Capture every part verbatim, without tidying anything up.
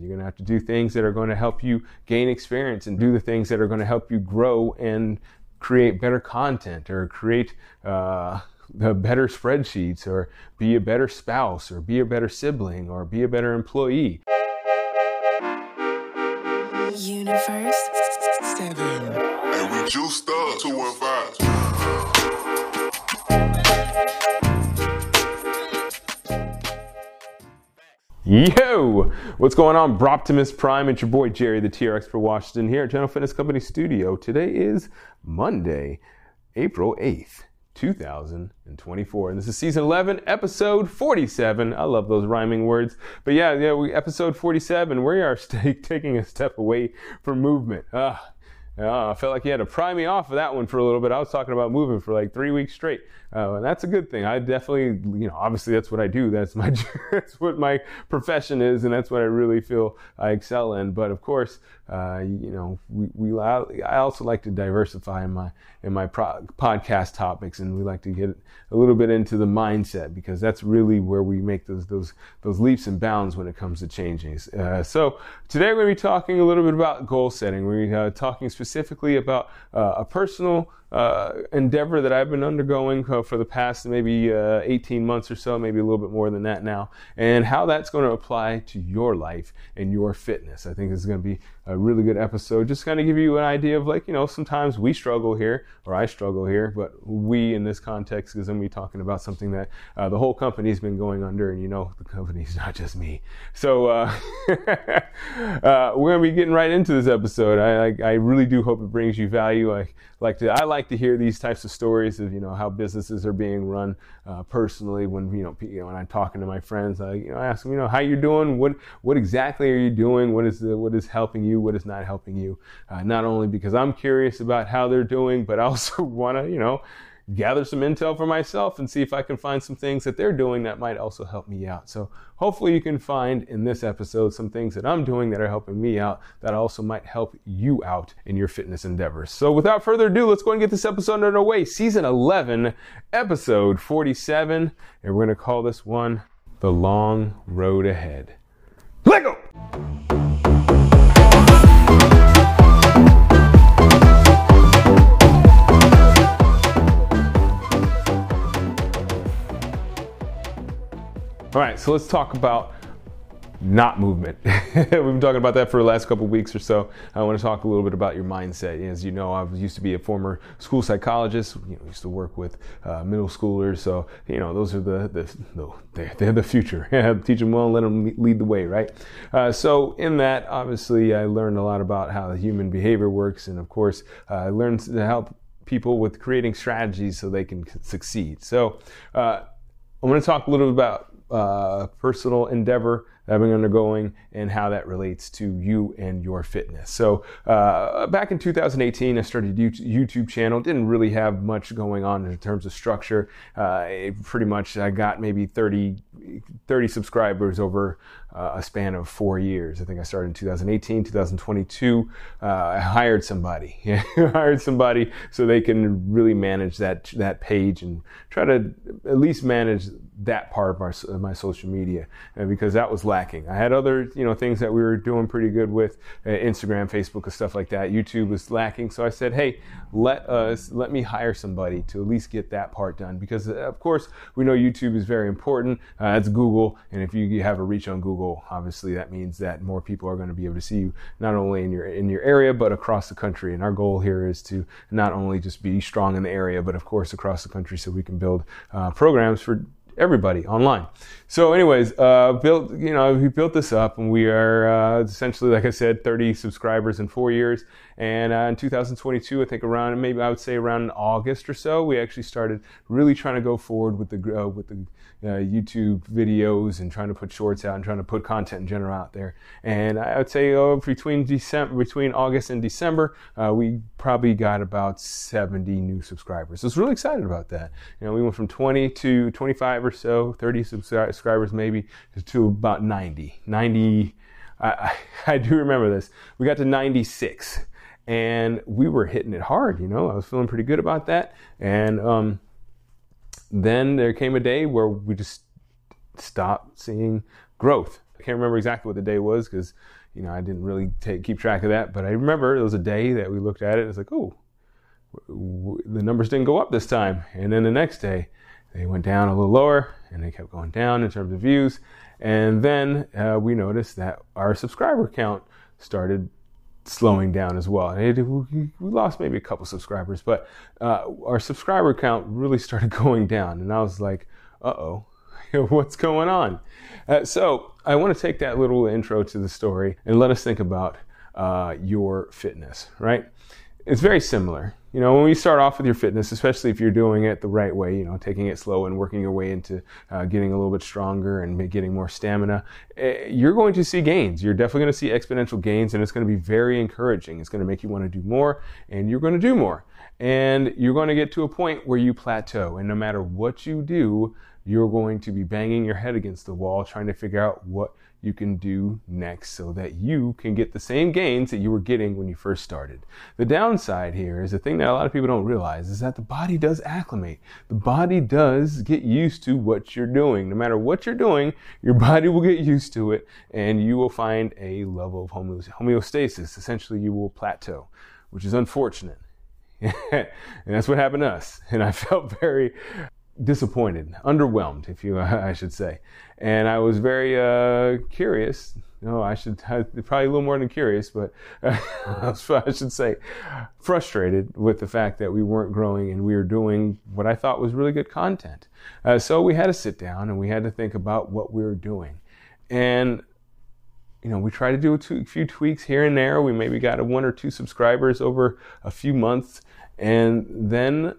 You're going to have to do things that are going to help you gain experience and do the things that are going to help you grow and create better content or create uh, better spreadsheets or be a better spouse or be a better sibling or be a better employee. Universe seven. And we juiced up two one five. Yo, what's going on, Broptimus Prime? It's your boy Jerry, the T R Expert Washington, here at General Fitness Company Studio. Today is Monday, April eighth, two thousand twenty-four, and this is season eleven, episode forty-seven. I love those rhyming words, but yeah, yeah, we episode forty-seven. We are st- taking a step away from movement. Uh, uh, I felt like you had to pry me off of that one for a little bit. I was talking about moving for like three weeks straight. Uh, and that's a good thing. I definitely, you know, obviously that's what I do. That's my, that's what my profession is, and that's what I really feel I excel in. But of course, uh, you know, we, we I also like to diversify in my in my pro- podcast topics, and we like to get a little bit into the mindset, because that's really where we make those those those leaps and bounds when it comes to changing. Uh, so today we're going to be talking a little bit about goal setting. We're uh, talking specifically about uh, a personal Uh, endeavor that I've been undergoing uh, for the past maybe uh, eighteen months or so, maybe a little bit more than that now, and how that's going to apply to your life and your fitness. I think this is going to be a really good episode, just kind of give you an idea of, like, you know, sometimes we struggle here, or I struggle here, but we in this context is going to be talking about something that uh, the whole company's been going under, and you know, the company's not just me. So uh, uh, we're going to be getting right into this episode. I, I, I really do hope it brings you value. I like to I like to hear these types of stories of, you know, how businesses are being run uh, personally. When you know, you know, when I'm talking to my friends, I you know I ask them, you know, how you doing? What what exactly are you doing? What is the, what is helping you? What is not helping you? Uh, not only because I'm curious about how they're doing, but I also want to, you know, gather some intel for myself and see if I can find some things that they're doing that might also help me out. So hopefully you can find in this episode some things that I'm doing that are helping me out that also might help you out in your fitness endeavors. So without further ado, let's go and get this episode underway. Season eleven, episode forty-seven, and we're going to call this one The Long Road Ahead. Let go! All right, so let's talk about not movement. We've been talking about that for the last couple of weeks or so. I want to talk a little bit about your mindset. As you know, I used to be a former school psychologist. You know, used to work with uh, middle schoolers. So, you know, those are the, the, the they're, they're the future. Teach them well, let them lead the way, right? Uh, so in that, obviously, I learned a lot about how the human behavior works. And of course, uh, I learned to help people with creating strategies so they can succeed. So uh, I'm going to talk a little bit about uh, personal endeavor that I've been undergoing and how that relates to you and your fitness. So uh, back in two thousand eighteen, I started a YouTube channel. Didn't really have much going on in terms of structure. Uh, it pretty much, I got maybe thirty, thirty subscribers over uh, a span of four years. I think I started in two thousand eighteen, two thousand twenty-two. Uh, I hired somebody, I hired somebody so they can really manage that that page and try to at least manage that part of my, my social media, and because that was lacking. I had other, you know, things that we were doing pretty good with, uh, Instagram, Facebook, and stuff like that. YouTube was lacking, so I said, hey, let us, let me hire somebody to at least get that part done, because uh, of course we know YouTube is very important. Uh, it's Google, and if you, you have a reach on Google, obviously that means that more people are going to be able to see you not only in your in your area but across the country. And our goal here is to not only just be strong in the area, but of course across the country, so we can build uh, programs for everybody online. So anyways, uh, built, you know, we built this up, and we are uh, essentially, like I said, thirty subscribers in four years. And uh, in two thousand twenty-two, I think around, maybe I would say around August or so, we actually started really trying to go forward with the uh, with the uh, YouTube videos and trying to put shorts out and trying to put content in general out there. And I would say oh, between December, between August and December, uh, we probably got about seventy new subscribers. So I was really excited about that. You know, we went from twenty to twenty-five or so, thirty subscribers maybe, to about ninety. ninety, I, I, I do remember this. We got to ninety-six. And we were hitting it hard, you know. I was feeling pretty good about that. And um, then there came a day where we just stopped seeing growth. I can't remember exactly what the day was because, you know, I didn't really take, keep track of that. But I remember it was a day that we looked at it. It's like, oh, w- the numbers didn't go up this time. And then the next day, they went down a little lower, and they kept going down in terms of views. And then uh, we noticed that our subscriber count started slowing down as well. It, we lost maybe a couple subscribers, but uh, our subscriber count really started going down. And I was like, uh-oh, what's going on? Uh, so I want to take that little intro to the story and let us think about uh, your fitness, right? It's very similar. You know, when we start off with your fitness, especially if you're doing it the right way, you know, taking it slow and working your way into uh, getting a little bit stronger and getting more stamina, eh, you're going to see gains. You're definitely going to see exponential gains, and it's going to be very encouraging. It's going to make you want to do more, and you're going to do more. And you're going to get to a point where you plateau, and no matter what you do, you're going to be banging your head against the wall trying to figure out what you can do next so that you can get the same gains that you were getting when you first started. The downside here is the thing that a lot of people don't realize is that the body does acclimate. The body does get used to what you're doing. No matter what you're doing, your body will get used to it, and you will find a level of homeostasis. Essentially, you will plateau, which is unfortunate. And that's what happened to us. And I felt very disappointed, underwhelmed, if you, I should say. And I was very uh, curious. No, I should, probably a little more than curious, but uh, I should say frustrated with the fact that we weren't growing and we were doing what I thought was really good content. Uh, so we had to sit down and we had to think about what we were doing. And you know, we tried to do a, two, a few tweaks here and there. We maybe got a one or two subscribers over a few months, and then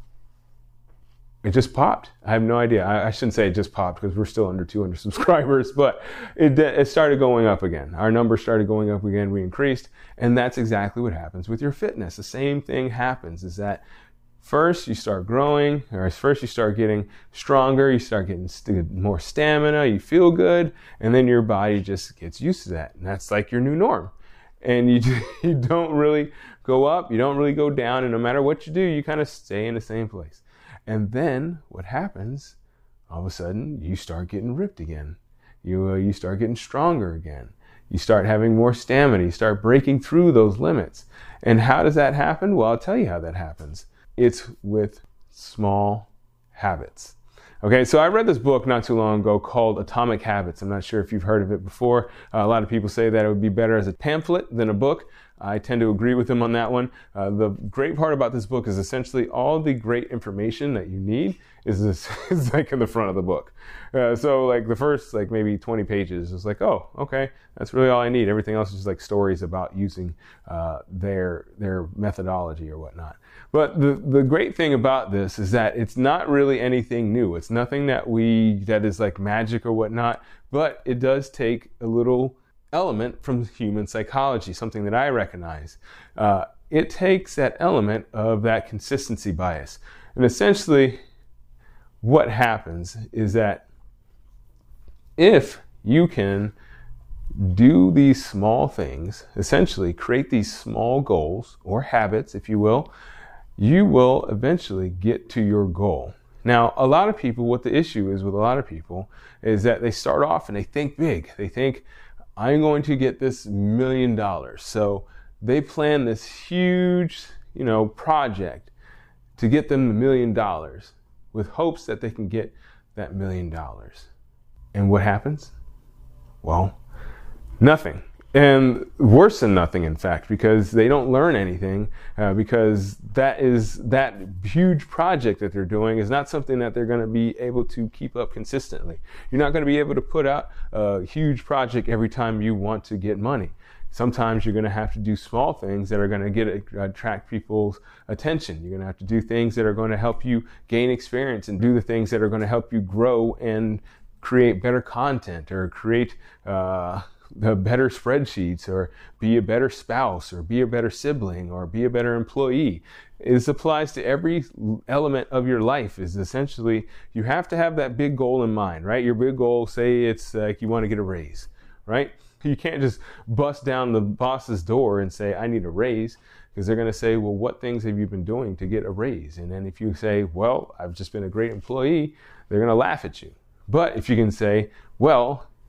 it just popped. I have no idea. I, I shouldn't say it just popped because we're still under two hundred subscribers, but it, it started going up again. Our numbers started going up again. We increased, and that's exactly what happens with your fitness. The same thing happens is that first you start growing, or first you start getting stronger, you start getting st- more stamina, you feel good, and then your body just gets used to that. And that's like your new norm. And you, you don't really go up, you don't really go down, and no matter what you do, you kind of stay in the same place. And then what happens, all of a sudden, you start getting ripped again. You, uh, you start getting stronger again. You start having more stamina. You start breaking through those limits. And how does that happen? Well, I'll tell you how that happens. It's with small habits. Okay, so I read this book not too long ago called Atomic Habits. I'm not sure if you've heard of it before. Uh, a lot of people say that it would be better as a pamphlet than a book. I tend to agree with them on that one. Uh, the great part about this book is essentially all the great information that you need is this is like in the front of the book. Uh, so like the first like maybe twenty pages is like, oh, okay, that's really all I need. Everything else is just like stories about using uh, their their methodology or whatnot. But the the great thing about this is that it's not really anything new. It's nothing that we that is like magic or whatnot. But it does take a little element from human psychology, something that I recognize. Uh, it takes that element of that consistency bias. And essentially, what happens is that if you can do these small things, essentially create these small goals or habits, if you will, you will eventually get to your goal. Now, a lot of people, what the issue is with a lot of people is that they start off and they think big. They think, I'm going to get this million dollars. So they plan this huge, you know, project to get them the million dollars with hopes that they can get that million dollars. And what happens? Well, nothing. And worse than nothing, in fact, because they don't learn anything, uh, because that is that huge project that they're doing is not something that they're going to be able to keep up consistently. You're not going to be able to put out a huge project every time you want to get money. Sometimes you're going to have to do small things that are going to get attract people's attention. You're going to have to do things that are going to help you gain experience and do the things that are going to help you grow and create better content or create uh, the better spreadsheets or be a better spouse or be a better sibling or be a better employee. This applies to every element of your life. Is essentially you have to have that big goal in mind, right? Your big goal, say it's like you want to get a raise, right? You can't just bust down the boss's door and say, I need a raise, because they're going to say, well, what things have you been doing to get a raise? And then if you say, well, I've just been a great employee, they're going to laugh at you. But if you can say, well,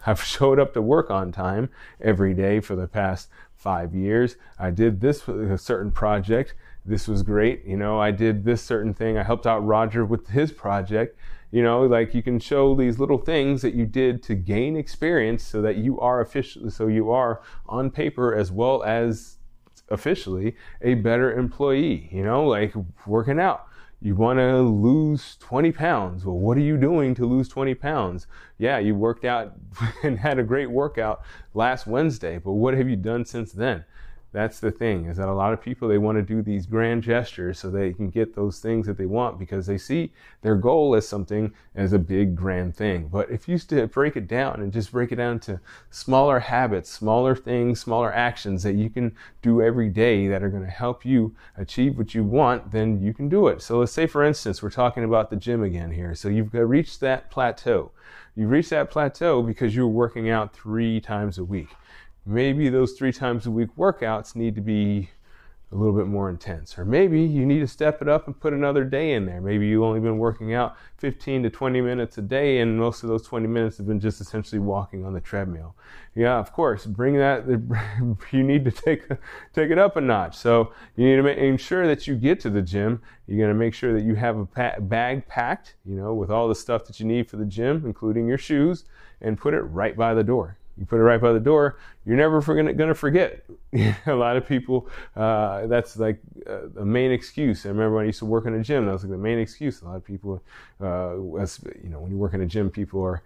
I've showed up to work on time every day for the past five years. I did this with a certain project. This was great. You know, I did this certain thing. I helped out Roger with his project. You know, like you can show these little things that you did to gain experience so that you are officially, so you are on paper as well as officially a better employee. You know, like working out. You want to lose twenty pounds. Well, what are you doing to lose twenty pounds? Yeah, you worked out and had a great workout last Wednesday, but what have you done since then? That's the thing, is that a lot of people, they want to do these grand gestures so they can get those things that they want because they see their goal as something, as a big grand thing. But if you still break it down and just break it down to smaller habits, smaller things, smaller actions that you can do every day that are going to help you achieve what you want, then you can do it. So let's say, for instance, we're talking about the gym again here. So you've reached that plateau. You've reached that plateau because you're working out three times a week. Maybe those three times a week workouts need to be a little bit more intense. Or maybe you need to step it up and put another day in there. Maybe you've only been working out fifteen to twenty minutes a day, and most of those twenty minutes have been just essentially walking on the treadmill. Yeah, of course, bring that, you need to take take it up a notch. So you need to make, ensure that you get to the gym. You're going to make sure that you have a pa- bag packed, you know, with all the stuff that you need for the gym, including your shoes, and put it right by the door. You put it right by the door, you're never going to forget. A lot of people, uh, that's like uh, the main excuse. I remember when I used to work in a gym, that was like the main excuse. A lot of people, uh, as, you know, when you work in a gym, people are,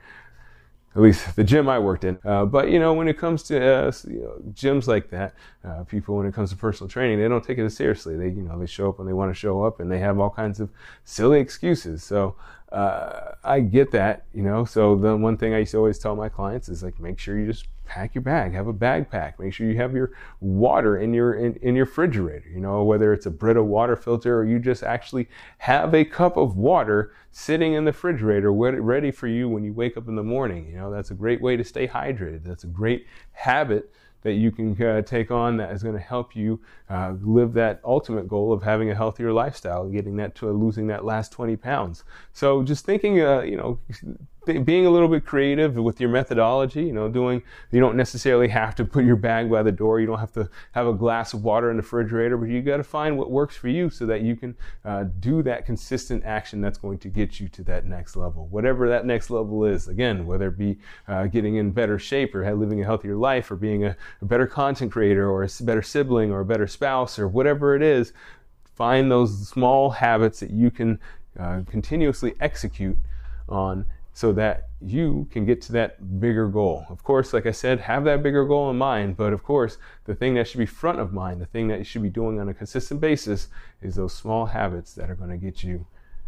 at least the gym I worked in. Uh, but, you know, when it comes to uh, you know, gyms like that, uh, people, when it comes to personal training, they don't take it as seriously. They, you know, they show up when they want to show up, and they have all kinds of silly excuses. So uh, I get that, you know. So the one thing I used to always tell my clients is, like, make sure you just pack your bag, have a bag pack. Make sure you have your water in your in, in your refrigerator, you know, whether it's a Brita water filter or you just actually have a cup of water sitting in the refrigerator ready for you when you wake up in the morning. You know, that's a great way to stay hydrated. That's a great habit that you can uh, take on that is going to help you uh, live that ultimate goal of having a healthier lifestyle, getting that to uh, losing that last twenty pounds. So just thinking, uh, you know, being a little bit creative with your methodology, you know, doing, you don't necessarily have to put your bag by the door. You don't have to have a glass of water in the refrigerator, but you got to find what works for you so that you can uh, do that consistent action that's going to get you to that next level. Whatever that next level is, again, whether it be uh, getting in better shape or living a healthier life or being a, a better content creator or a better sibling or a better spouse or whatever it is, find those small habits that you can uh, continuously execute on so that you can get to that bigger goal. Of course, like I said, have that bigger goal in mind, but of course, the thing that should be front of mind, the thing that you should be doing on a consistent basis is those small habits that are going to get you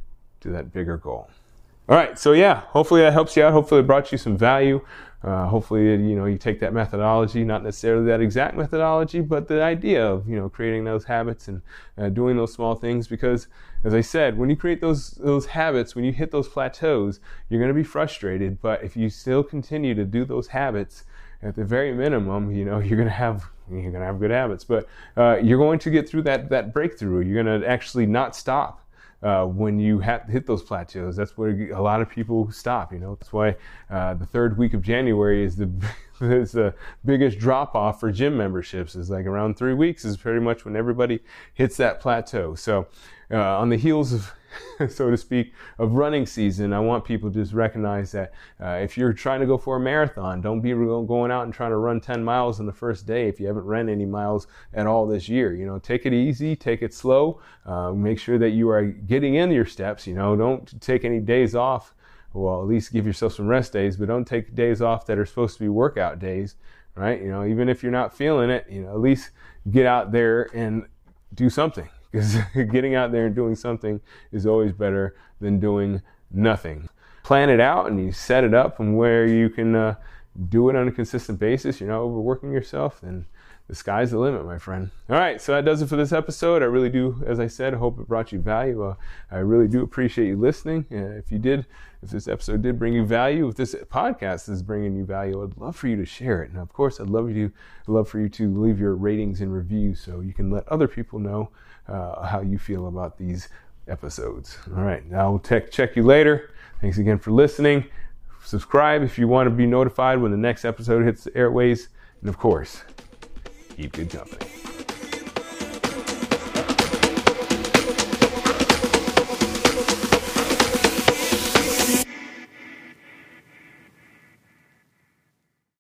to that bigger goal. All right, so yeah, hopefully that helps you out. Hopefully it brought you some value. Uh, hopefully, you know, you take that methodology, not necessarily that exact methodology, but the idea of, you know, creating those habits and uh, doing those small things. Because, as I said, when you create those those habits, when you hit those plateaus, you're going to be frustrated. But if you still continue to do those habits, at the very minimum, you know, you're going to have you're going to have good habits. But uh, you're going to get through that that breakthrough. You're going to actually not stop. Uh, when you have hit those plateaus. That's where a lot of people stop, you know. That's why uh, the third week of January is the is the biggest drop off for gym memberships. Is like around three weeks is pretty much when everybody hits that plateau. So uh, on the heels of, so to speak, of running season, I want people to just recognize that uh, if you're trying to go for a marathon, don't be going out and trying to run ten miles in the first day if you haven't run any miles at all this year. You know, take it easy, take it slow, uh, make sure that you are getting in your steps. You know, don't take any days off. Well, at least give yourself some rest days, but don't take days off that are supposed to be workout days, right? You know, even if you're not feeling it, you know, at least get out there and do something. Because getting out there and doing something is always better than doing nothing. Plan it out and you set it up from where you can uh, do it on a consistent basis. You're not overworking yourself, then the sky's the limit, my friend. All right, so that does it for this episode. I really do, as I said, hope it brought you value. Uh, I really do appreciate you listening. Uh, if you did, if this episode did bring you value, if this podcast is bringing you value, I'd love for you to share it. And of course, I'd love you, I'd love for you to leave your ratings and reviews so you can let other people know uh, how you feel about these episodes. All right, now I'll te- check you later. Thanks again for listening. subscribe if you want to be notified when the next episode hits the airways. And of course, keep good company.